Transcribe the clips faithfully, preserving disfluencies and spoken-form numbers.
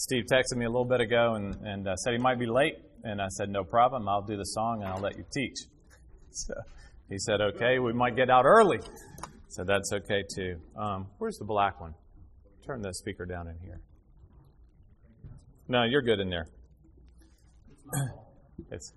Steve texted me a little bit ago and, and uh, said he might be late. And I said, no problem. I'll do the song and I'll let you teach. So he said, okay, we might get out early. So that's okay too. Um, where's the black one? Turn the speaker down in here. No, you're good in there. It's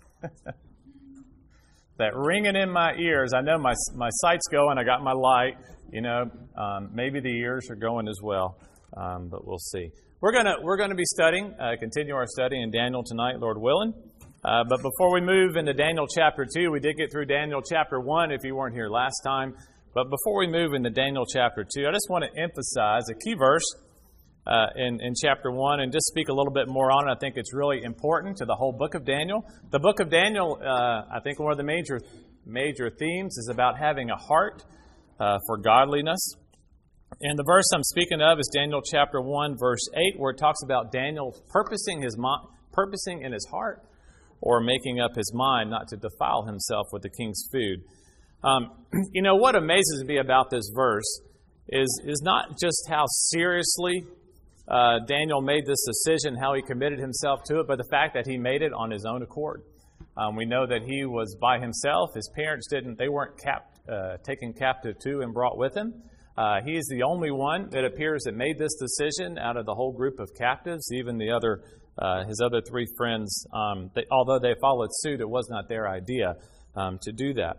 that ringing in my ears. I know my my sight's going. I got my light. You know, um, maybe the ears are going as well, um, but we'll see. We're gonna we're gonna be studying, uh, continue our study in Daniel tonight, Lord willing. Uh, but before we move into Daniel chapter two, we did get through Daniel chapter one. If you weren't here last time, but before we move into Daniel chapter two, I just want to emphasize a key verse uh, in in chapter one and just speak a little bit more on it. I think it's really important to the whole book of Daniel. The book of Daniel, uh, I think one of the major major themes is about having a heart uh, for godliness. And the verse I'm speaking of is Daniel chapter one, verse eight, where it talks about Daniel purposing his mo- purposing in his heart or making up his mind not to defile himself with the king's food. Um, you know, what amazes me about this verse is, is not just how seriously uh, Daniel made this decision, how he committed himself to it, but the fact that he made it on his own accord. Um, we know that he was by himself. His parents didn't, they weren't cap- uh, taken captive to and brought with him. Uh, he is the only one that appears that made this decision out of the whole group of captives. Even the other, uh, his other three friends, um, they, although they followed suit, it was not their idea um, to do that.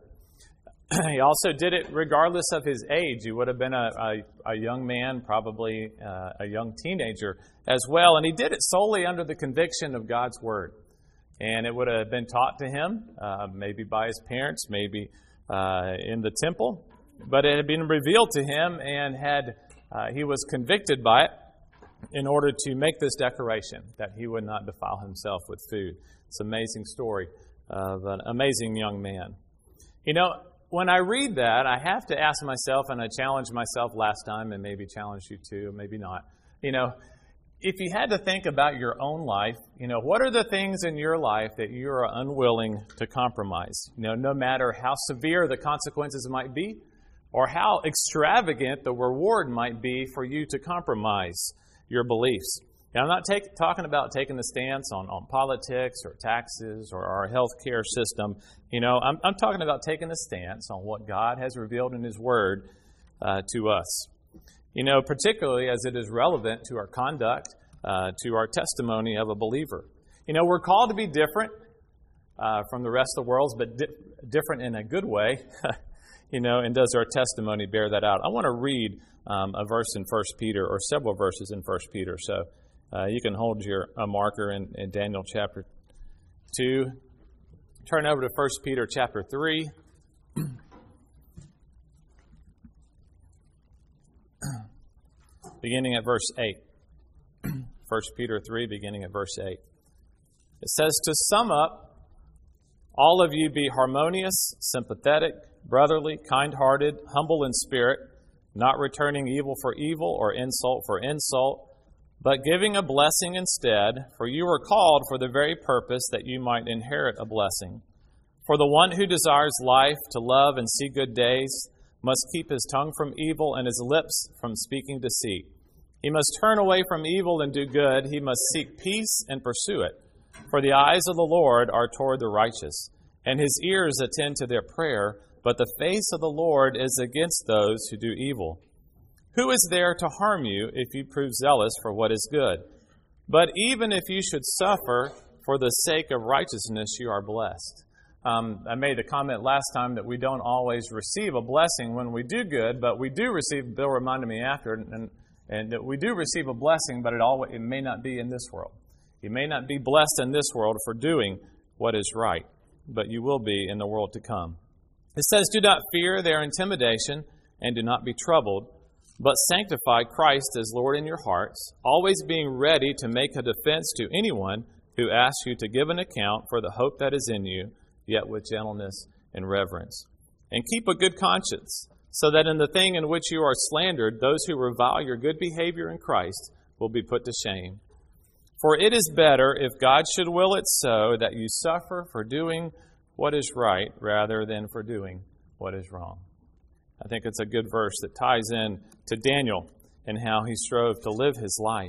He also did it regardless of his age. He would have been a, a, a young man, probably uh, a young teenager as well. And he did it solely under the conviction of God's Word. And it would have been taught to him, uh, maybe by his parents, maybe uh, in the temple. But it had been revealed to him, and had uh, he was convicted by it in order to make this declaration that he would not defile himself with food. It's an amazing story of an amazing young man. You know, when I read that, I have to ask myself, and I challenged myself last time, and maybe challenge you too, maybe not. You know, if you had to think about your own life, you know, what are the things in your life that you are unwilling to compromise? You know, no matter how severe the consequences might be, or how extravagant the reward might be for you to compromise your beliefs. Now, I'm not take, talking about taking a stance on, on politics or taxes or our health care system. You know, I'm, I'm talking about taking a stance on what God has revealed in His Word uh, to us. You know, particularly as it is relevant to our conduct, uh, to our testimony of a believer. You know, we're called to be different uh, from the rest of the world, but di- different in a good way. You know, and does our testimony bear that out? I want to read um, a verse in First Peter, or several verses in First Peter. So uh, you can hold your a marker in, in Daniel chapter two. Turn over to First Peter chapter three. Beginning at verse eight. First Peter three, beginning at verse eight. It says, to sum up, all of you be harmonious, sympathetic, brotherly, kind-hearted, humble in spirit, not returning evil for evil or insult for insult, but giving a blessing instead, for you were called for the very purpose that you might inherit a blessing. For the one who desires life, to love and see good days, must keep his tongue from evil and his lips from speaking deceit. He must turn away from evil and do good. He must seek peace and pursue it. For the eyes of the Lord are toward the righteous, and His ears attend to their prayer, but the face of the Lord is against those who do evil. Who is there to harm you if you prove zealous for what is good? But even if you should suffer for the sake of righteousness, you are blessed. Um, I made the comment last time that we don't always receive a blessing when we do good, but we do receive, Bill reminded me after, and, and that we do receive a blessing, but it, always, it may not be in this world. You may not be blessed in this world for doing what is right, but you will be in the world to come. It says, do not fear their intimidation, and do not be troubled, but sanctify Christ as Lord in your hearts, always being ready to make a defense to anyone who asks you to give an account for the hope that is in you, yet with gentleness and reverence. And keep a good conscience, so that in the thing in which you are slandered, those who revile your good behavior in Christ will be put to shame. For it is better, if God should will it so, that you suffer for doing what is right rather than for doing what is wrong. I think it's a good verse that ties in to Daniel and how he strove to live his life.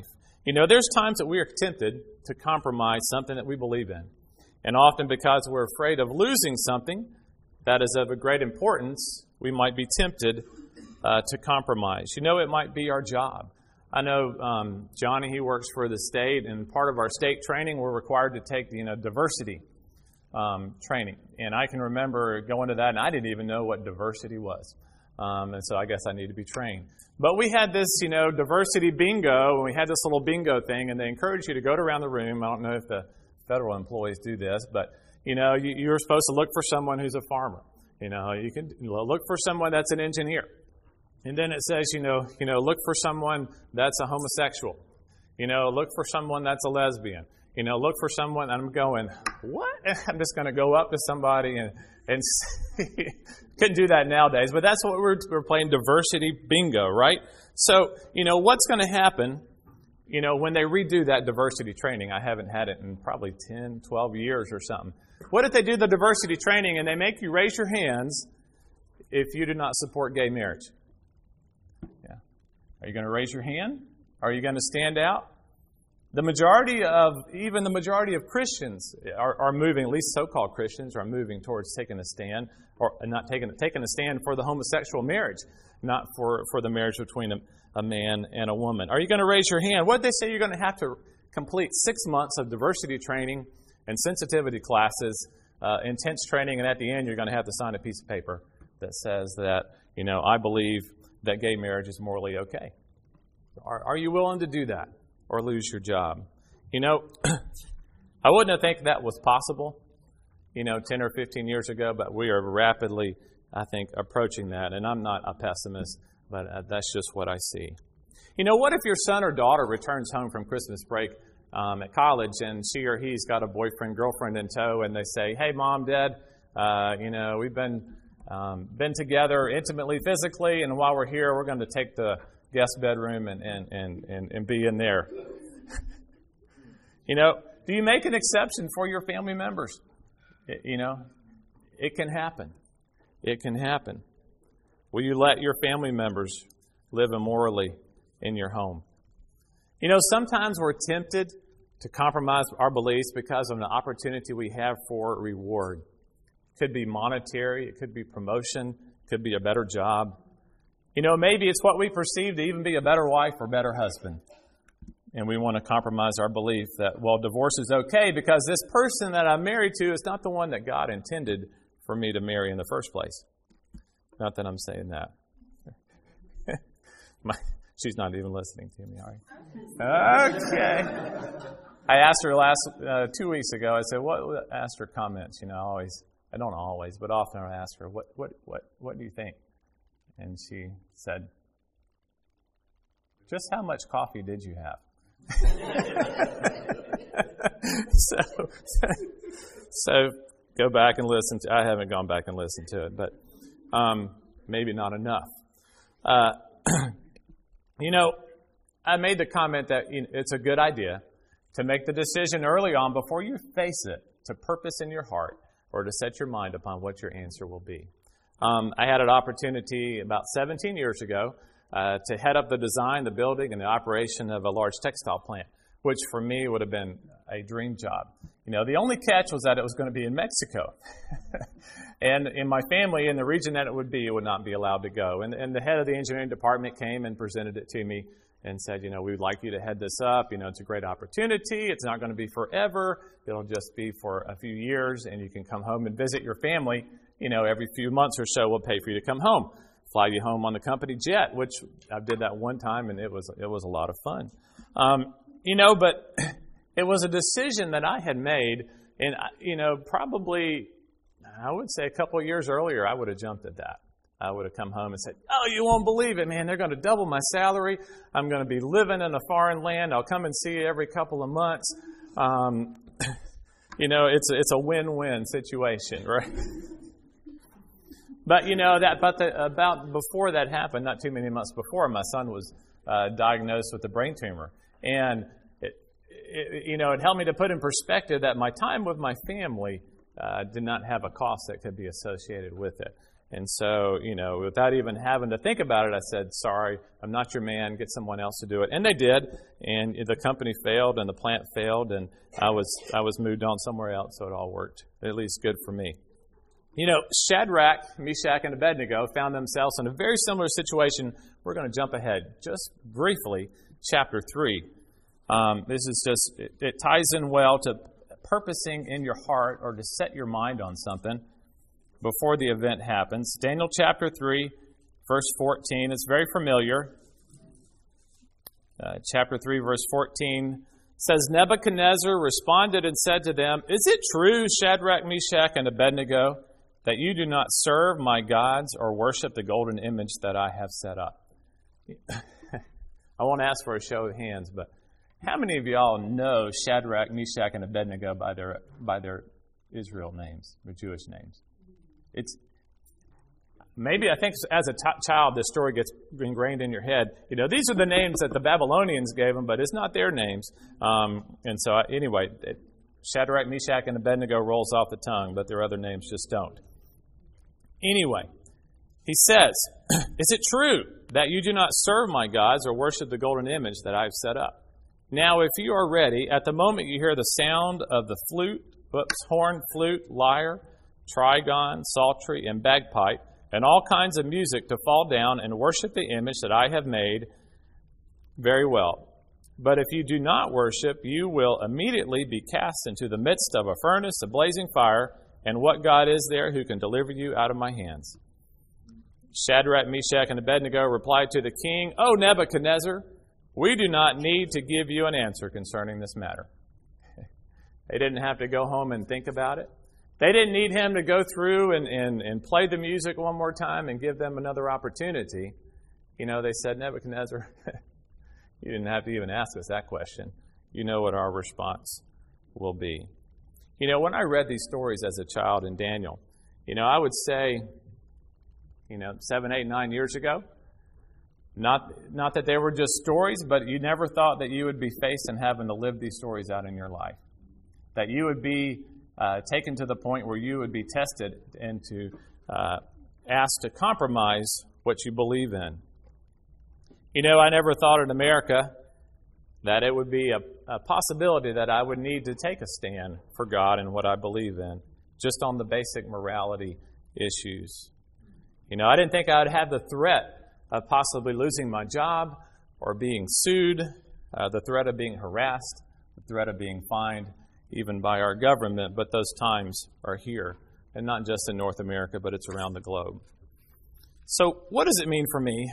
You know, there's times that we are tempted to compromise something that we believe in. And often because we're afraid of losing something that is of a great importance, we might be tempted uh, to compromise. You know, it might be our job. I know um, Johnny, he works for the state, and part of our state training, we're required to take, you know, diversity um, training. And I can remember going to that, and I didn't even know what diversity was. Um, and so I guess I need to be trained. But we had this, you know, diversity bingo, and we had this little bingo thing, and they encourage you to go around the room. I don't know if the federal employees do this, but, you know, you, you're supposed to look for someone who's a farmer. You know, you can look for someone that's an engineer. And then it says, you know, you know, look for someone that's a homosexual. You know, look for someone that's a lesbian. You know, look for someone, and I'm going, what? I'm just going to go up to somebody and, and couldn't do that nowadays, but that's what we're, we're playing diversity bingo, right? So, you know, what's going to happen, you know, when they redo that diversity training? I haven't had it in probably ten, twelve years or something. What if they do the diversity training and they make you raise your hands if you do not support gay marriage? Yeah. Are you going to raise your hand? Are you going to stand out? The majority of, even the majority of Christians are, are moving, at least so-called Christians, are moving towards taking a stand, or not taking, taking a stand for the homosexual marriage, not for, for the marriage between a, a man and a woman. Are you going to raise your hand? What did they say? You're going to have to complete six months of diversity training and sensitivity classes, uh, intense training, and at the end you're going to have to sign a piece of paper that says that, you know, I believe that gay marriage is morally okay. Are, are you willing to do that? Or lose your job? You know, I wouldn't have think that was possible, you know, ten or fifteen years ago, but we are rapidly, I think, approaching that. And I'm not a pessimist, but uh, that's just what I see. You know, what if your son or daughter returns home from Christmas break um, at college and she or he's got a boyfriend, girlfriend in tow, and they say, hey, Mom, Dad, uh, you know, we've been, um, been together intimately, physically, and while we're here, we're going to take the guest bedroom and, and, and, and, and be in there. You know, do you make an exception for your family members? It, you know, it can happen. It can happen. Will you let your family members live immorally in your home? You know, sometimes we're tempted to compromise our beliefs because of an opportunity we have for reward. It could be monetary, it could be promotion, it could be a better job. You know, maybe it's what we perceive to even be a better wife or better husband. And we want to compromise our belief that, well, divorce is okay because this person that I'm married to is not the one that God intended for me to marry in the first place. Not that I'm saying that. My, she's not even listening to me, are you? Okay. I asked her last, uh, two weeks ago, I said, what, I asked her comments, you know, I always, I don't always, but often I ask her, what, what, what, what do you think? And she said, just how much coffee did you have? so, so go back and listen to, I haven't gone back and listened to it, but um, maybe not enough. Uh, you know, I made the comment that you know, it's a good idea to make the decision early on before you face it, to purpose in your heart or to set your mind upon what your answer will be. Um, I had an opportunity about seventeen years ago uh, to head up the design, the building, and the operation of a large textile plant, which for me would have been a dream job. You know, the only catch was that it was going to be in Mexico. And in my family, in the region that it would be, it would not be allowed to go. And, and the head of the engineering department came and presented it to me and said, you know, we would like you to head this up. You know, it's a great opportunity. It's not going to be forever. It'll just be for a few years, and you can come home and visit your family. You know, every few months or so, we'll pay for you to come home, fly you home on the company jet, which I did that one time, and it was it was a lot of fun. Um, you know, but it was a decision that I had made, and you know, probably I would say a couple of years earlier, I would have jumped at that. I would have come home and said, oh, you won't believe it, man. They're going to double my salary. I'm going to be living in a foreign land. I'll come and see you every couple of months. Um, you know, it's it's a win-win situation, right? But, you know, that about, the, about before that happened, not too many months before, my son was uh, diagnosed with a brain tumor. And, it, it, you know, it helped me to put in perspective that my time with my family uh, did not have a cost that could be associated with it. And so, you know, without even having to think about it, I said, sorry, I'm not your man. Get someone else to do it. And they did. And the company failed and the plant failed. And I was I was moved on somewhere else. So it all worked, at least good for me. You know, Shadrach, Meshach, and Abednego found themselves in a very similar situation. We're going to jump ahead just briefly, chapter three. Um, this is just, it, it ties in well to purposing in your heart or to set your mind on something before the event happens. Daniel chapter three, verse fourteen. It's very familiar. Uh, chapter three, verse fourteen says, Nebuchadnezzar responded and said to them, Is it true, Shadrach, Meshach, and Abednego, that you do not serve my gods or worship the golden image that I have set up? I won't ask for a show of hands, but how many of y'all know Shadrach, Meshach, and Abednego by their by their Israel names, their Jewish names? It's maybe I think as a t- child this story gets ingrained in your head. You know, these are the names that the Babylonians gave them, but it's not their names. Um, and so I, anyway, it, Shadrach, Meshach, and Abednego rolls off the tongue, but their other names just don't. Anyway, he says, Is it true that you do not serve my gods or worship the golden image that I have set up? Now, if you are ready, at the moment you hear the sound of the flute, whoops, horn, flute, lyre, trigon, psaltery, and bagpipe, and all kinds of music to fall down and worship the image that I have made, very well. But if you do not worship, you will immediately be cast into the midst of a furnace of blazing fire, and what God is there who can deliver you out of my hands? Shadrach, Meshach, and Abednego replied to the king, O Nebuchadnezzar, we do not need to give you an answer concerning this matter. They didn't have to go home and think about it. They didn't need him to go through and, and, and play the music one more time and give them another opportunity. You know, they said, Nebuchadnezzar, you didn't have to even ask us that question. You know what our response will be. You know, when I read these stories as a child in Daniel, you know, I would say, you know, seven, eight, nine years ago, not not that they were just stories, but you never thought that you would be faced and having to live these stories out in your life. That you would be uh, taken to the point where you would be tested and to uh, asked to compromise what you believe in. You know, I never thought in America that it would be a, a possibility that I would need to take a stand for God and what I believe in, just on the basic morality issues. You know, I didn't think I would have the threat of possibly losing my job or being sued, uh, the threat of being harassed, the threat of being fined, even by our government, but those times are here, and not just in North America, but it's around the globe. So what does it mean for me?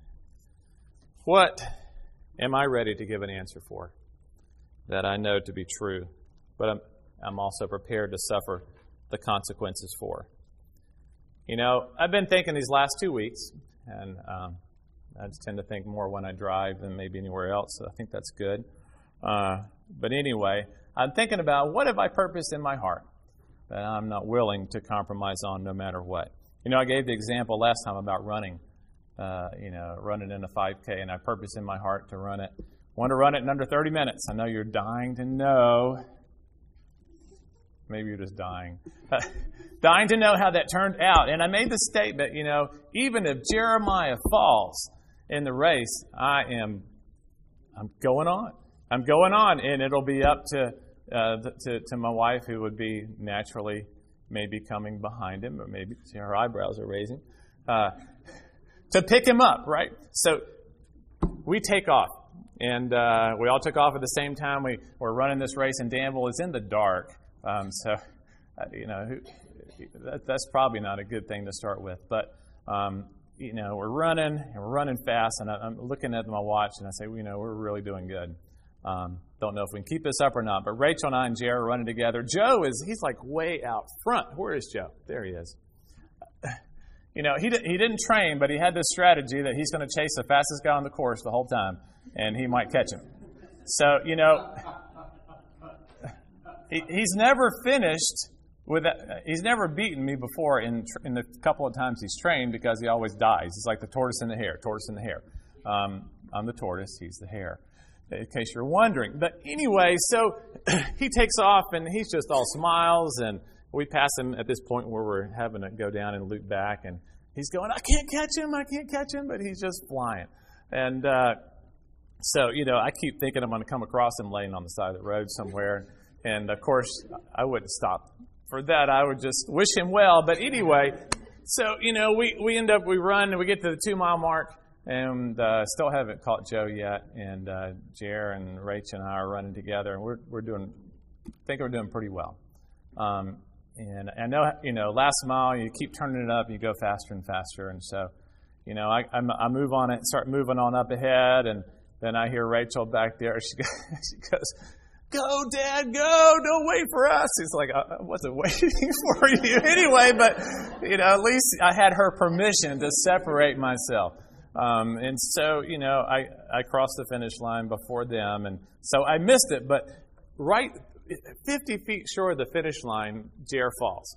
What am I ready to give an answer for that I know to be true, but I'm, I'm also prepared to suffer the consequences for? You know, I've been thinking these last two weeks, and um, I just tend to think more when I drive than maybe anywhere else, so I think that's good. Uh, but anyway, I'm thinking about what have I purposed in my heart that I'm not willing to compromise on no matter what. You know, I gave the example last time about running, uh, you know, running in a five K, and I purpose in my heart to run it. Want to run it in under thirty minutes. I know you're dying to know. Maybe you're just dying. Dying to know how that turned out. And I made the statement, you know, even if Jeremiah falls in the race, I am I'm going on. I'm going on, and it'll be up to uh, to, to my wife, who would be naturally maybe coming behind him, or maybe see her eyebrows are raising, uh, to pick him up, right? So we take off, and uh, we all took off at the same time. We were running this race in Danville. It's in the dark, um, so uh, you know who, that, that's probably not a good thing to start with. But um, you know, we're running and we're running fast, and I, I'm looking at my watch, and I say, well, you know, we're really doing good. Um, don't know if we can keep this up or not, but Rachel and I and Jared are running together. Joe is, he's like way out front. Where is Joe? There he is. You know, he, di- he didn't train, but he had this strategy that he's going to chase the fastest guy on the course the whole time, and he might catch him. So, you know, he, he's never finished with, a, he's never beaten me before in, in the couple of times he's trained, because he always dies. He's like the tortoise and the hare, tortoise and the hare. Um, I'm the tortoise, he's the hare, in case you're wondering. But anyway, so he takes off, and he's just all smiles, and We pass him at this point where we're having to go down and loop back, and he's going, I can't catch him, I can't catch him, but he's just flying. And uh, so, you know, I keep thinking I'm going to come across him laying on the side of the road somewhere. And, of course, I wouldn't stop for that. I would just wish him well. But anyway, so, you know, we, we end up, we run, and we get to the two-mile mark, and uh, still haven't caught Joe yet. And uh, Jer and Rach and I are running together, and we're we're doing, I think we're doing pretty well. Um, and I know, you know, last mile, you keep turning it up, and you go faster and faster. And so, you know, I I'm, I move on it, start moving on up ahead, and then I hear Rachel back there. She goes, she goes Go, Dad, go. Don't wait for us. He's like, I wasn't waiting for you anyway, but, you know, at least I had her permission to separate myself. Um, and so, you know, I, I crossed the finish line before them, and so I missed it. But right fifty feet short of the finish line, Jer falls.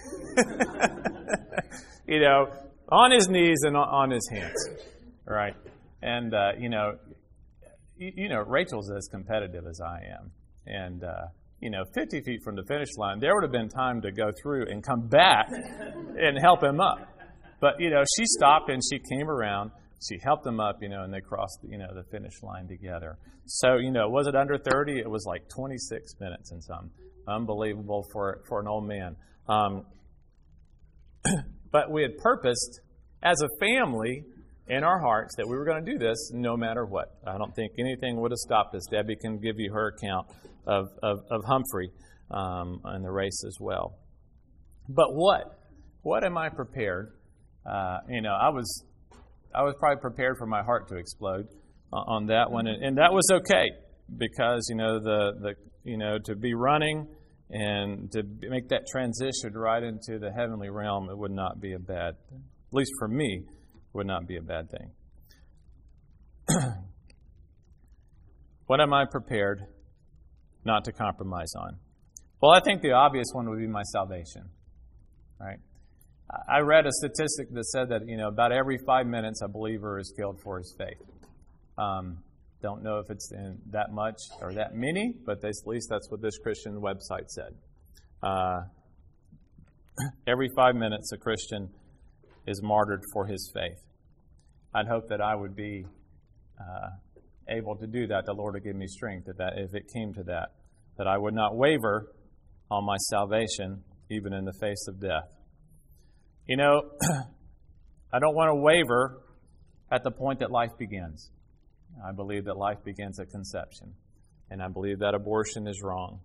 You know, on his knees and on his hands, right? And, uh, you know, you, you know, Rachel's as competitive as I am. And, uh, you know, fifty feet from the finish line, there would have been time to go through and come back and help him up. But, you know, she stopped and she came around. She helped him up, you know, and they crossed, you know, the finish line together. So, you know, was it under thirty? It was like twenty-six minutes and some. Unbelievable for, for an old man. Um, but we had purposed as a family in our hearts that we were going to do this no matter what. I don't think anything would have stopped us. Debbie can give you her account of, of, of Humphrey um, in the race as well. But what? What am I prepared? Uh, you know, I was I was probably prepared for my heart to explode uh, on that one, and, and that was okay because you know the the you know to be running and to make that transition right into the heavenly realm, it would not be a bad, at least for me, would not be a bad thing. What am I prepared not to compromise on? Well, I think the obvious one would be my salvation, right? I read a statistic that said that, you know, about every five minutes a believer is killed for his faith. Um, don't know if it's in that much or that many, but at least that's what this Christian website said. Uh, every five minutes a Christian is martyred for his faith. I'd hope that I would be uh, able to do that. The Lord would give me strength that, that if it came to that, that I would not waver on my salvation, even in the face of death. You know, I don't want to waver at the point that life begins. I believe that life begins at conception, and I believe that abortion is wrong.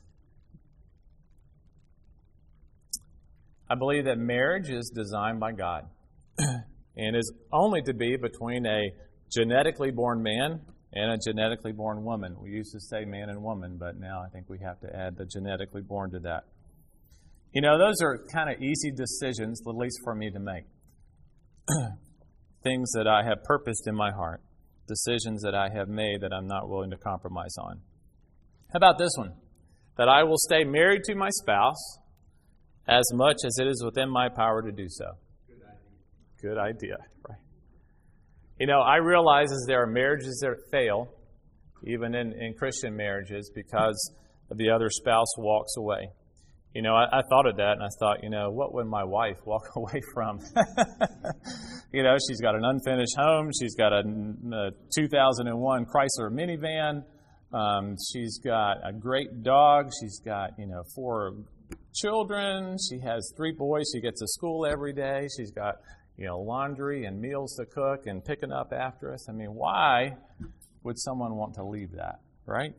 I believe that marriage is designed by God and is only to be between a genetically born man and a genetically born woman. We used to say man and woman, but now I think we have to add the genetically born to that. You know, those are kind of easy decisions, at least for me to make. Things that I have purposed in my heart. Decisions that I have made that I'm not willing to compromise on. How about this one? That I will stay married to my spouse as much as it is within my power to do so. Good idea. Good idea, right? You know, I realize as there are marriages that fail, even in, in Christian marriages, because the other spouse walks away. You know, I, I thought of that, and I thought, you know, what would my wife walk away from? You know, she's got an unfinished home. She's got a, a two thousand one Chrysler minivan. Um, she's got a great dog. She's got, you know, four children. She has three boys. She gets to school every day. She's got, you know, laundry and meals to cook and picking up after us. I mean, why would someone want to leave that, right?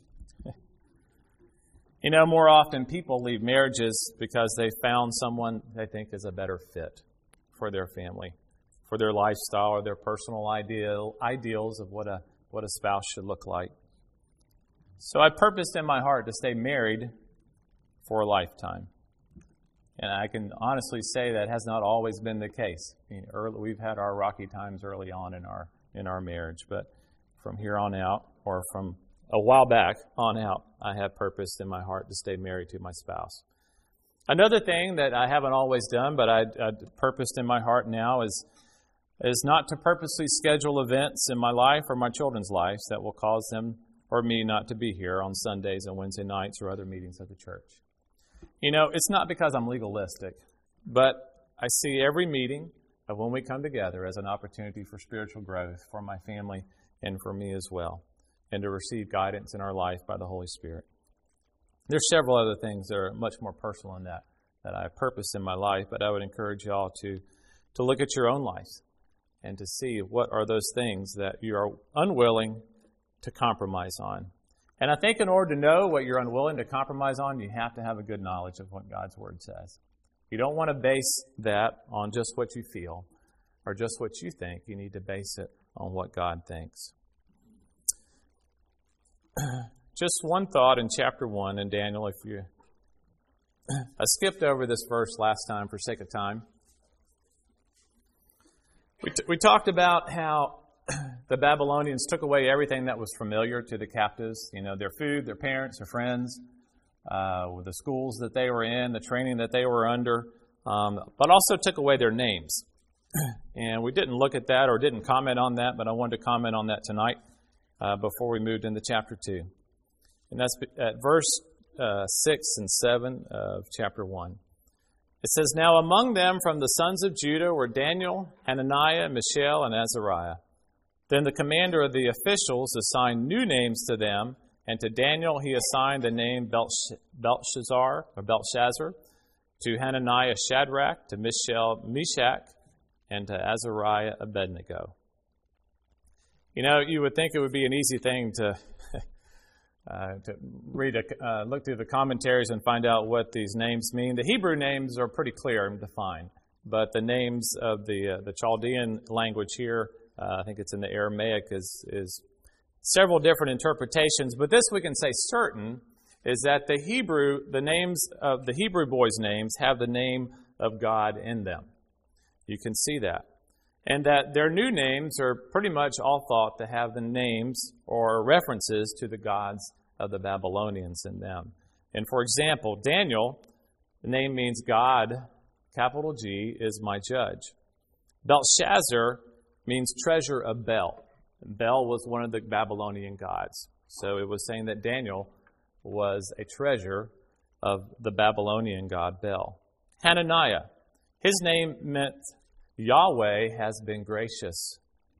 You know, more often people leave marriages because they found someone they think is a better fit for their family, for their lifestyle or their personal ideal ideals of what a what a spouse should look like. So I purposed in my heart to stay married for a lifetime. And I can honestly say that has not always been the case. I mean, early, we've had our rocky times early on in our in our marriage, but from here on out, or from a while back on out, I have purposed in my heart to stay married to my spouse. Another thing that I haven't always done, but I, I purposed in my heart now is, is not to purposely schedule events in my life or my children's lives that will cause them or me not to be here on Sundays and Wednesday nights or other meetings of the church. You know, it's not because I'm legalistic, but I see every meeting of when we come together as an opportunity for spiritual growth for my family and for me as well, and to receive guidance in our life by the Holy Spirit. There's several other things that are much more personal than that, that I purpose in my life, but I would encourage y'all to, to look at your own life and to see what are those things that you are unwilling to compromise on. And I think in order to know what you're unwilling to compromise on, you have to have a good knowledge of what God's Word says. You don't want to base that on just what you feel or just what you think. You need to base it on what God thinks. Just one thought in chapter one in Daniel, if you... I skipped over this verse last time for sake of time. We, t- we talked about how the Babylonians took away everything that was familiar to the captives, you know, their food, their parents, their friends, uh, the schools that they were in, the training that they were under, um, but also took away their names. And we didn't look at that or didn't comment on that, but I wanted to comment on that tonight uh, before we moved into chapter two. And that's at verse uh, six and seven of chapter one. It says, "Now among them from the sons of Judah were Daniel, Hananiah, Mishael, and Azariah. Then the commander of the officials assigned new names to them, and to Daniel he assigned the name Belsh- Belshazzar, or Belshazzar, to Hananiah Shadrach, to Mishael Meshach, and to Azariah Abednego." You know, you would think it would be an easy thing to uh, to read, a, uh, look through the commentaries and find out what these names mean. The Hebrew names are pretty clear and defined, but the names of the uh, the Chaldean language here, uh, I think it's in the Aramaic, is is several different interpretations. But this we can say certain is that the Hebrew, the names of the Hebrew boys' names have the name of God in them. You can see that. And that their new names are pretty much all thought to have the names or references to the gods of the Babylonians in them. And for example, Daniel, the name means God, capital G, is my judge. Belshazzar means treasure of Bel. Bel was one of the Babylonian gods. So it was saying that Daniel was a treasure of the Babylonian god Bel. Hananiah, his name meant Yahweh has been gracious.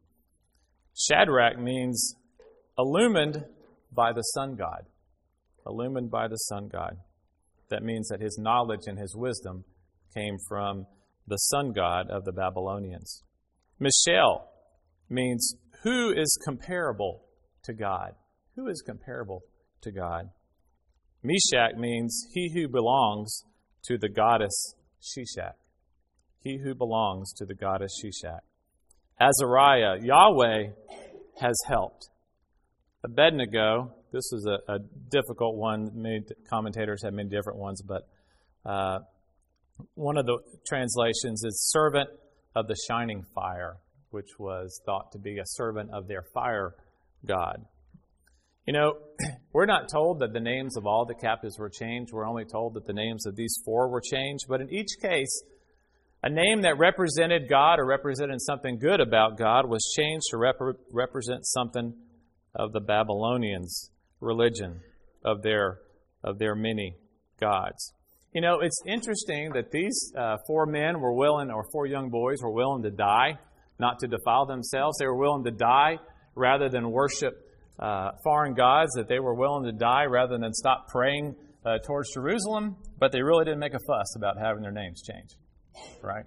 Shadrach means illumined by the sun god. Illumined by the sun god. That means that his knowledge and his wisdom came from the sun god of the Babylonians. Mishael means who is comparable to God. Who is comparable to God? Meshach means he who belongs to the goddess Shishak. He who belongs to the goddess Shishak. Azariah, Yahweh has helped. Abednego, this is a, a difficult one. Many commentators have many different ones, but uh, one of the translations is servant of the shining fire, which was thought to be a servant of their fire god. You know, we're not told that the names of all the captives were changed. We're only told that the names of these four were changed. But in each case, a name that represented God or represented something good about God was changed to rep- represent something of the Babylonians' religion, of their of their many gods. You know, it's interesting that these uh, four men were willing, or four young boys were willing to die, not to defile themselves. They were willing to die rather than worship uh, foreign gods, that they were willing to die rather than stop praying uh, towards Jerusalem, but they really didn't make a fuss about having their names changed. Right?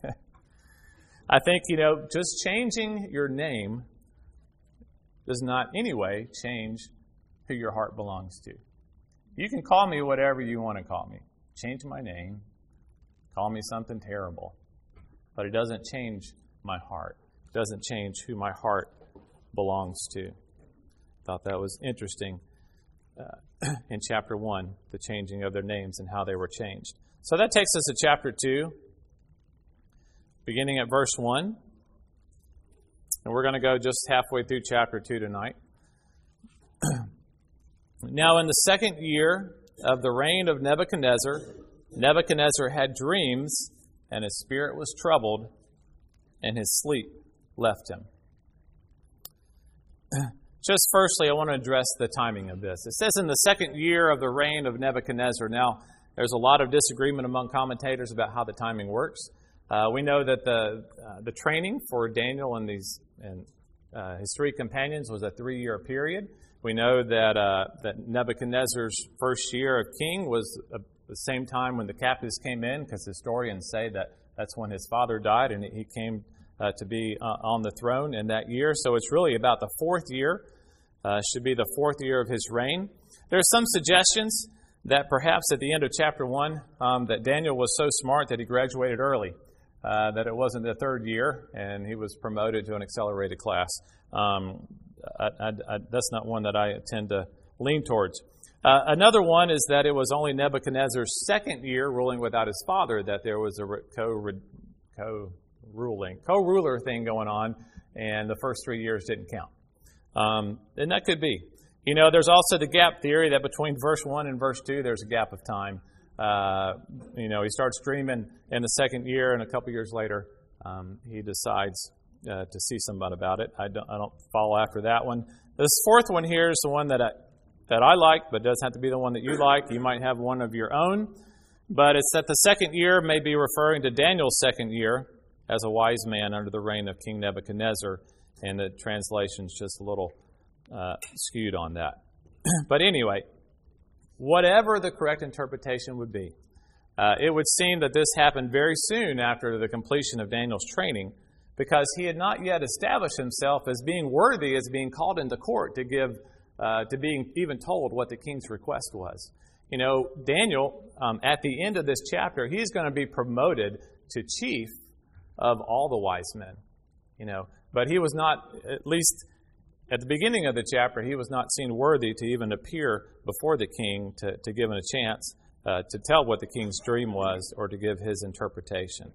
I think, you know, just changing your name does not in any way change who your heart belongs to. You can call me whatever you want to call me. Change my name. Call me something terrible. But it doesn't change my heart. It doesn't change who my heart belongs to. Thought that was interesting uh, in chapter one, the changing of their names and how they were changed. So that takes us to chapter two. Beginning at verse one. And we're going to go just halfway through chapter two tonight. Now in the second year of the reign of Nebuchadnezzar, Nebuchadnezzar had dreams, and his spirit was troubled, and his sleep left him. Just firstly, I want to address the timing of this. It says in the second year of the reign of Nebuchadnezzar. Now, There's a lot of disagreement among commentators about how the timing works. Uh, we know that the uh, the training for Daniel and these and uh, his three companions was a three-year period. We know that uh, that Nebuchadnezzar's first year of king was uh, the same time when the captives came in, because historians say that that's when his father died and he came uh, to be uh, on the throne in that year. So it's really about the fourth year, uh, should be the fourth year of his reign. There are some suggestions that perhaps at the end of chapter one, um, that Daniel was so smart that he graduated early, uh, that it wasn't the third year and he was promoted to an accelerated class. Um, I, I, I, that's not one that I tend to lean towards. Uh, another one is that it was only Nebuchadnezzar's second year ruling without his father that there was a co co-ruling, co-ruler thing going on, and the first three years didn't count. Um, and that could be. You know, there's also the gap theory that between verse one and verse two, there's a gap of time. Uh, you know, he starts dreaming in the second year, and a couple years later, um, he decides uh, to see somebody about it. I don't, I don't follow after that one. This fourth one here is the one that I, that I like, but doesn't have to be the one that you like. You might have one of your own. But it's that the second year may be referring to Daniel's second year as a wise man under the reign of King Nebuchadnezzar, and the translation's just a little uh, skewed on that. But anyway, whatever the correct interpretation would be, uh, it would seem that this happened very soon after the completion of Daniel's training, because he had not yet established himself as being worthy, as being called into court to give, uh, to being even told what the king's request was. You know, Daniel, um, at the end of this chapter, he's going to be promoted to chief of all the wise men. You know, but he was not, at least at the beginning of the chapter, he was not seen worthy to even appear before the king to, to give him a chance uh, to tell what the king's dream was or to give his interpretation.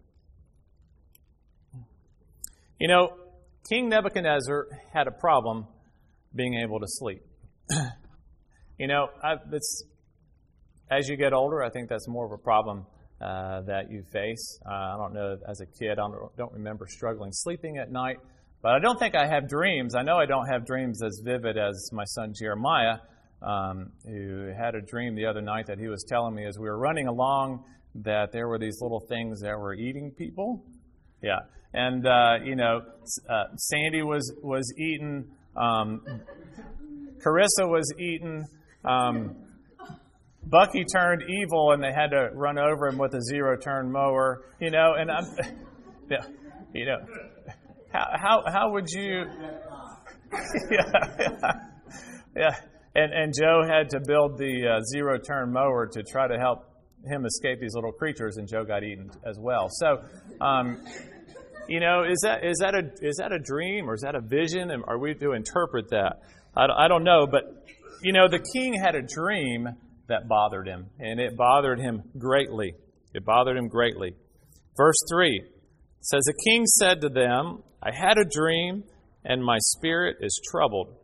You know, King Nebuchadnezzar had a problem being able to sleep. You know, I, it's, as you get older, I think that's more of a problem uh, that you face. Uh, I don't know, as a kid, I don't, don't remember struggling sleeping at night, but I don't think I have dreams. I know I don't have dreams as vivid as my son Jeremiah, um, who had a dream the other night that he was telling me as we were running along that there were these little things that were eating people. Yeah. And, uh, you know, uh, Sandy was, was eaten. Um, Carissa was eaten. Um, Bucky turned evil, and they had to run over him with a zero-turn mower. You know, and I'm, yeah, you know, how how how would you? yeah, yeah, yeah. And and Joe had to build the uh, zero-turn mower to try to help him escape these little creatures, and Joe got eaten as well. So, um, you know, is that is that a is that a dream, or is that a vision, and are we to interpret that? I, I don't know, but you know, the king had a dream that bothered him, and it bothered him greatly. It bothered him greatly. Verse three says, the king said to them, I had a dream, and my spirit is troubled,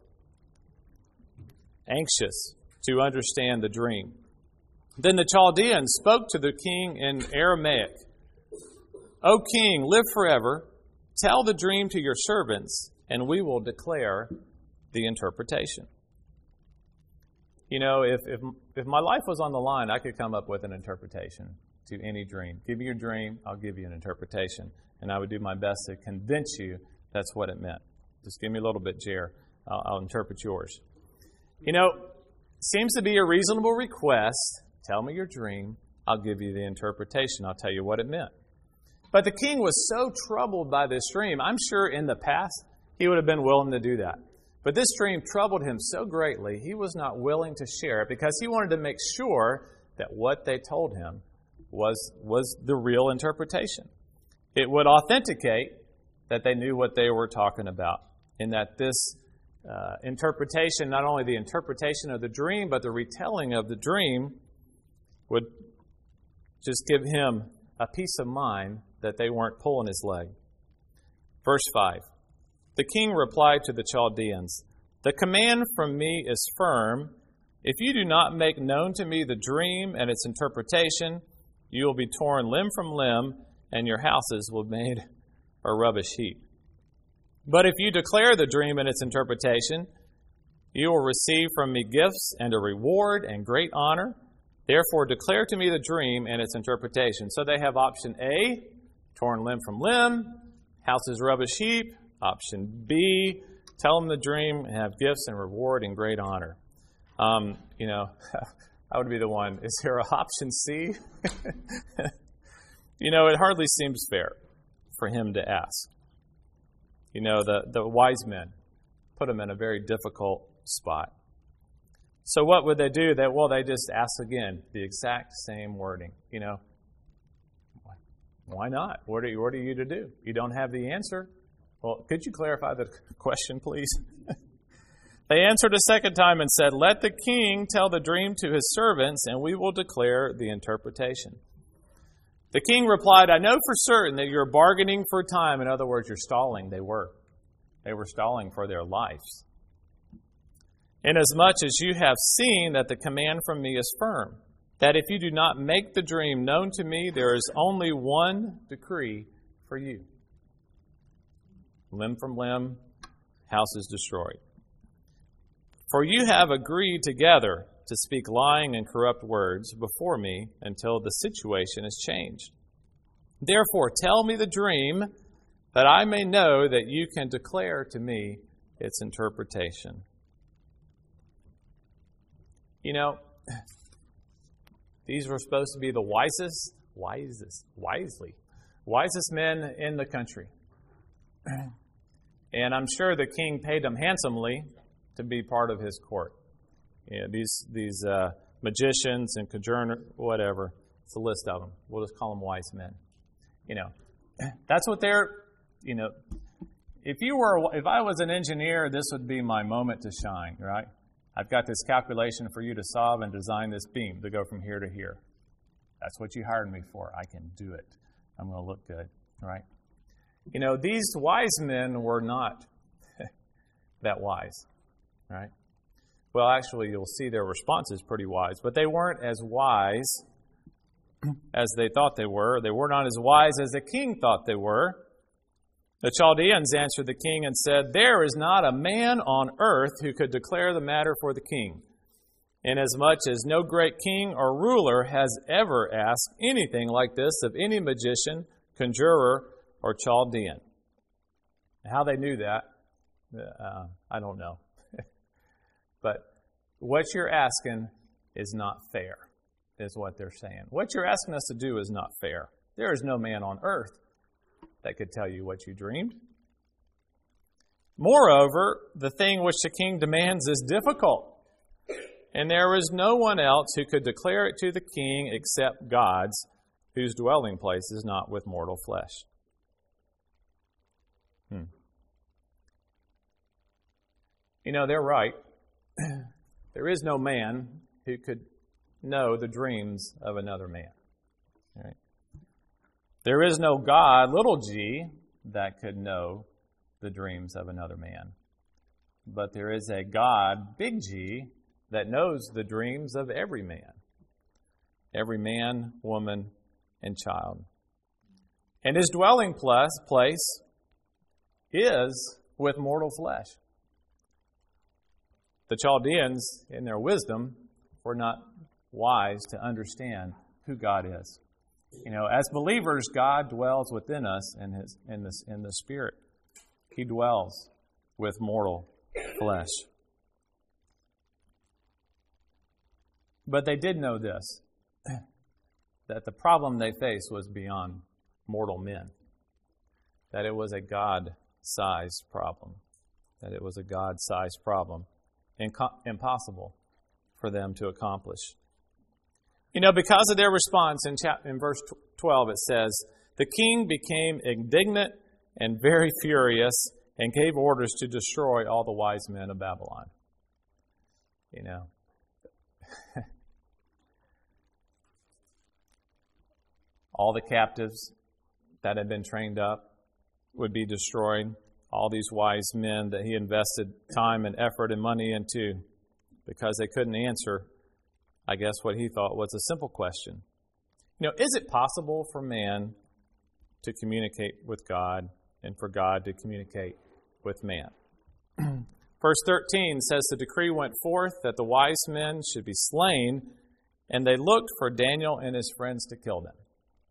anxious to understand the dream. Then the Chaldeans spoke to the king in Aramaic. O king, live forever. Tell the dream to your servants, and we will declare the interpretation. You know, if, if if my life was on the line, I could come up with an interpretation to any dream. Give me your dream, I'll give you an interpretation. And I would do my best to convince you that's what it meant. Just give me a little bit, Jer. I'll, I'll interpret yours. You know, seems to be a reasonable request. Tell me your dream, I'll give you the interpretation. I'll tell you what it meant. But the king was so troubled by this dream, I'm sure in the past he would have been willing to do that. But this dream troubled him so greatly, he was not willing to share it because he wanted to make sure that what they told him was, was the real interpretation. It would authenticate that they knew what they were talking about, and that this uh, interpretation, not only the interpretation of the dream, but the retelling of the dream, would just give him a peace of mind that they weren't pulling his leg. Verse five. The king replied to the Chaldeans, the command from me is firm. If you do not make known to me the dream and its interpretation, you will be torn limb from limb, and your houses will be made a rubbish heap. But if you declare the dream and its interpretation, you will receive from me gifts and a reward and great honor. Therefore, declare to me the dream and its interpretation. So they have option A, torn limb from limb, houses rubbish heap. Option B, tell them the dream and have gifts and reward and great honor. Um, you know, I would be the one. Is there an option C? You know, it hardly seems fair for him to ask. You know, the, the wise men put him in a very difficult spot. So what would they do? They, well, they just ask again the exact same wording. You know, why not? What are you, what are you to do? You don't have the answer. Well, could you clarify the question, please? They answered a second time and said, let the king tell the dream to his servants, and we will declare the interpretation. The king replied, I know for certain that you're bargaining for time. In other words, you're stalling. They were. They were stalling for their lives. Inasmuch as you have seen that the command from me is firm, that if you do not make the dream known to me, there is only one decree for you. Limb from limb, house is destroyed. For you have agreed together to speak lying and corrupt words before me until the situation is changed. Therefore, tell me the dream, that I may know that you can declare to me its interpretation. You know, these were supposed to be the wisest, wisest, wisely, wisest men in the country. And I'm sure the king paid them handsomely to be part of his court. You know, these these uh, magicians and conjurers, whatever. It's a list of them. We'll just call them wise men. You know, that's what they're. You know, if you were, if I was an engineer, this would be my moment to shine, right? I've got this calculation for you to solve and design this beam to go from here to here. That's what you hired me for. I can do it. I'm going to look good, right? You know, these wise men were not that wise, right? Well, actually, you'll see their response is pretty wise, but they weren't as wise as they thought they were. They were not as wise as the king thought they were. The Chaldeans answered the king and said, there is not a man on earth who could declare the matter for the king, inasmuch as no great king or ruler has ever asked anything like this of any magician, conjurer, or Chaldean. How they knew that, uh, I don't know. But what you're asking is not fair, is what they're saying. What you're asking us to do is not fair. There is no man on earth that could tell you what you dreamed. Moreover, the thing which the king demands is difficult, and there is no one else who could declare it to the king except God's, whose dwelling place is not with mortal flesh. Hmm. You know, they're right. There is no man who could know the dreams of another man. Right? There is no God, little g, that could know the dreams of another man. But there is a God, big G, that knows the dreams of every man. Every man, woman, and child. And his dwelling place is with mortal flesh. The Chaldeans, in their wisdom, were not wise to understand who God is. You know, as believers, God dwells within us in his in this in the Spirit. He dwells with mortal flesh. But they did know this, that the problem they faced was beyond mortal men. That it was a God-sized problem. That it was a God-sized problem. Inco- impossible for them to accomplish. You know, because of their response in, chap- in verse twelve, it says, the king became indignant and very furious and gave orders to destroy all the wise men of Babylon. You know. All the captives that had been trained up would be destroyed. All these wise men that he invested time and effort and money into, because they couldn't answer, I guess, what he thought was a simple question. You know, is it possible for man to communicate with God and for God to communicate with man? Verse thirteen says the decree went forth that the wise men should be slain and they looked for Daniel and his friends to kill them.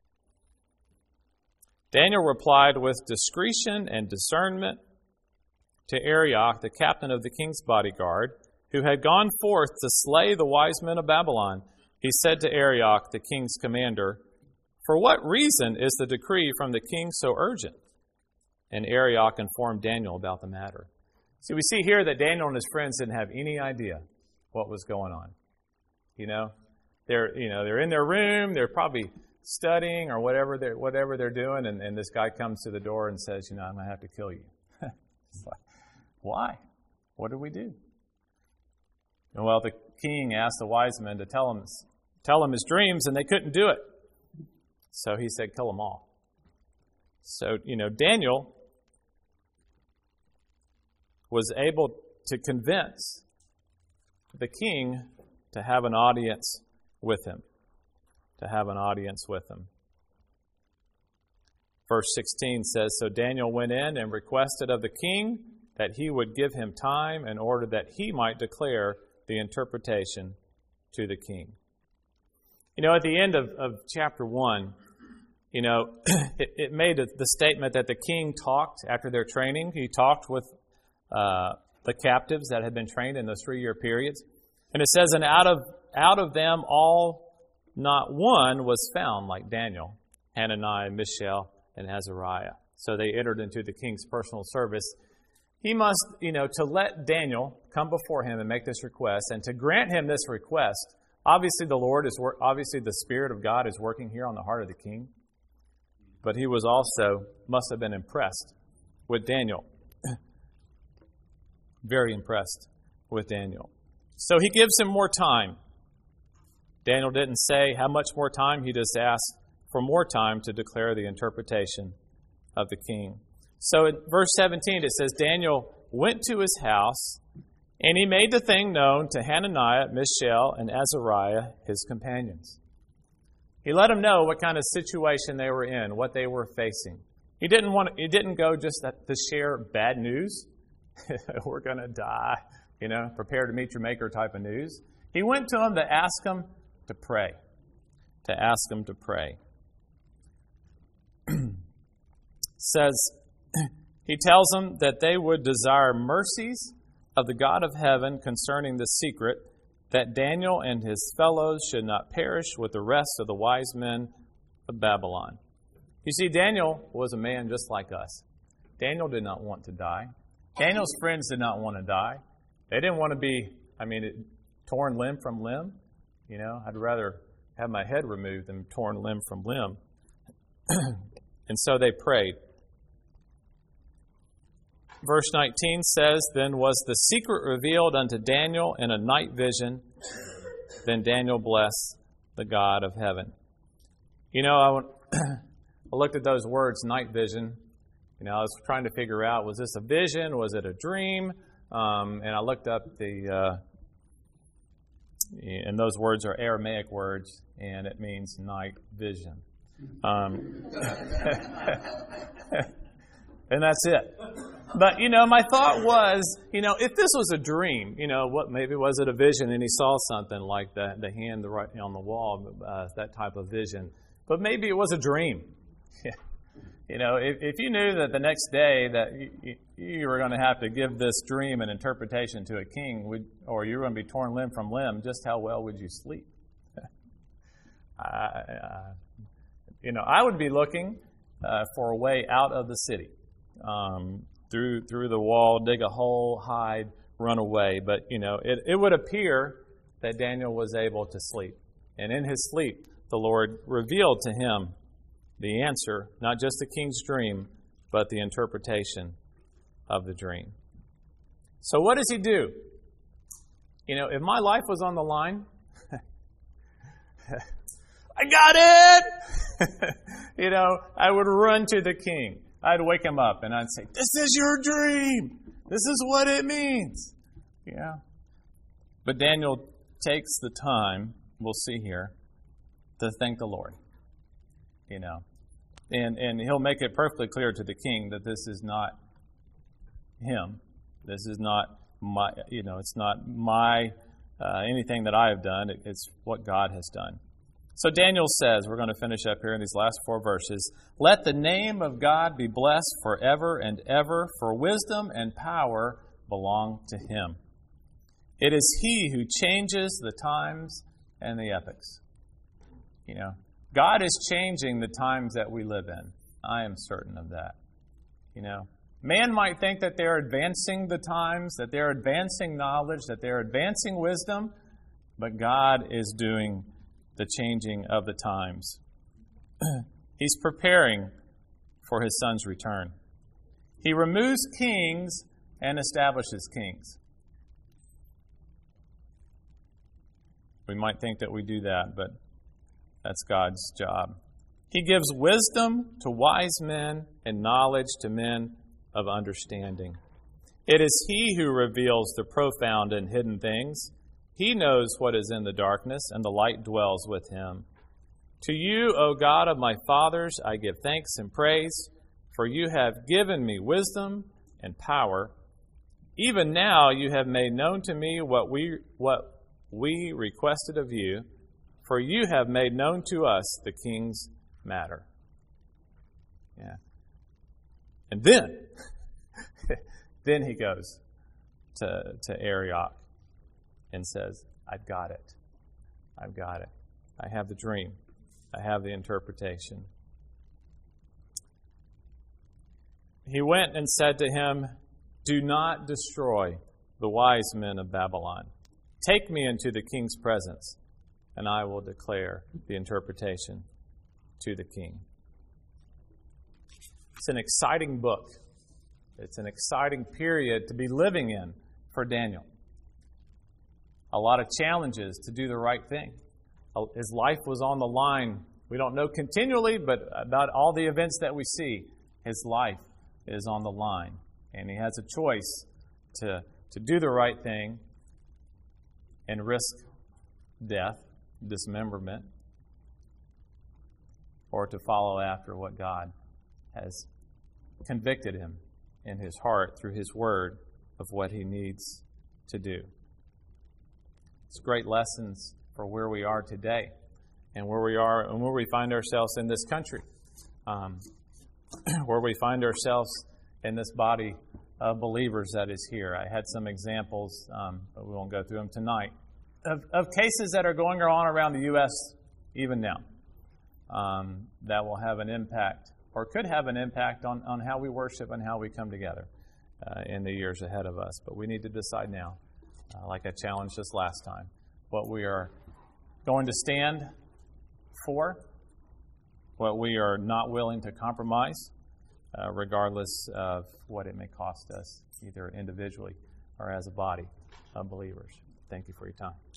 Daniel replied with discretion and discernment to Arioch, the captain of the king's bodyguard, who had gone forth to slay the wise men of Babylon. He said to Arioch, the king's commander, "For what reason is the decree from the king so urgent?" And Arioch informed Daniel about the matter. So we see here that Daniel and his friends didn't have any idea what was going on. You know, they're you know they're in their room, they're probably studying or whatever they're whatever they're doing, and, and this guy comes to the door and says, "You know, I'm going to have to kill you." It's like, why? What did we do? And well, the king asked the wise men to tell him tell him his dreams, and they couldn't do it. So he said, "Kill them all." So you know, Daniel was able to convince the king to have an audience with him. To have an audience with him. Verse sixteen says, "So Daniel went in and requested of the king that he would give him time in order that he might declare the interpretation to the king." You know, at the end of, of chapter one, you know, it, it made the statement that the king talked after their training. He talked with uh, the captives that had been trained in those three-year periods. And it says, "And out of out of them all, not one was found like Daniel, Hananiah, Mishael, and Azariah." So they entered into the king's personal service. He must, you know, to let Daniel come before him and make this request, and to grant him this request. Obviously, the Lord is, obviously the Spirit of God is working here on the heart of the king. But he was also, must have been impressed with Daniel. Very impressed with Daniel. So he gives him more time. Daniel didn't say how much more time. He just asked for more time to declare the interpretation of the king. So in verse seventeen, it says, "Daniel went to his house, and he made the thing known to Hananiah, Mishael, and Azariah, his companions." He let them know what kind of situation they were in, what they were facing. He didn't want. He didn't go just to share bad news. We're going to die, you know, prepare to meet your maker type of news. He went to them to ask them to pray, to ask them to pray. Says, he tells them that they would desire mercies of the God of heaven concerning the secret, that Daniel and his fellows should not perish with the rest of the wise men of Babylon. You see, Daniel was a man just like us. Daniel did not want to die. Daniel's friends did not want to die. They didn't want to be, I mean, it, torn limb from limb. You know, I'd rather have my head removed than torn limb from limb. And so they prayed. Verse nineteen says, "Then was the secret revealed unto Daniel in a night vision. Then Daniel blessed the God of heaven." You know, I, I looked at those words, night vision. You know, I was trying to figure out, was this a vision? Was it a dream? Um, and I looked up the, uh, and those words are Aramaic words, and it means night vision. Um, and that's it. But, you know, my thought was, you know, if this was a dream, you know, what maybe was it a vision and he saw something like the, the hand right on the wall, uh, that type of vision. But maybe it was a dream. You know, if, if you knew that the next day that you, you were going to have to give this dream an interpretation to a king, would, or you were going to be torn limb from limb, just how well would you sleep? I, uh, you know, I would be looking uh, for a way out of the city. Um, through through the wall, dig a hole, hide, run away. But, you know, it, it would appear that Daniel was able to sleep. And in his sleep, the Lord revealed to him the answer, not just the king's dream, but the interpretation of the dream. So what does he do? You know, if my life was on the line, I got it! You know, I would run to the king. I'd wake him up and I'd say, "This is your dream. This is what it means." Yeah. But Daniel takes the time, we'll see here, to thank the Lord. You know, and, and he'll make it perfectly clear to the king that this is not him. This is not my, you know, it's not my uh, anything that I have done. It's what God has done. So Daniel says, we're going to finish up here in these last four verses, "Let the name of God be blessed forever and ever, for wisdom and power belong to Him. It is He who changes the times and the epochs." You know, God is changing the times that we live in. I am certain of that. You know, man might think that they're advancing the times, that they're advancing knowledge, that they're advancing wisdom, but God is doing the changing of the times. He's preparing for His Son's return. He removes kings and establishes kings. We might think that we do that, but that's God's job. He gives wisdom to wise men and knowledge to men of understanding. It is He who reveals the profound and hidden things. He knows what is in the darkness, and the light dwells with Him. To You, O God of my fathers, I give thanks and praise, for You have given me wisdom and power. Even now You have made known to me what we what we requested of You, for You have made known to us the king's matter. Yeah. And then, then he goes to, to Arioch and says, I've got it. I've got it. I have the dream. I have the interpretation. He went and said to him, "Do not destroy the wise men of Babylon. Take me into the king's presence, and I will declare the interpretation to the king." It's an exciting book. It's an exciting period to be living in for Daniel. A lot of challenges to do the right thing. His life was on the line. We don't know continually, but about all the events that we see, his life is on the line. And he has a choice to, to do the right thing and risk death, dismemberment, or to follow after what God has convicted him in his heart through His Word of what he needs to do. It's great lessons for where we are today and where we are and where we find ourselves in this country, um, where we find ourselves in this body of believers that is here. I had some examples, um, but we won't go through them tonight, of, of cases that are going on around the U S even now um, that will have an impact or could have an impact on, on how we worship and how we come together uh, in the years ahead of us. But we need to decide now, uh, like I challenged us last time, what we are going to stand for, what we are not willing to compromise, uh, regardless of what it may cost us, either individually or as a body of believers. Thank you for your time.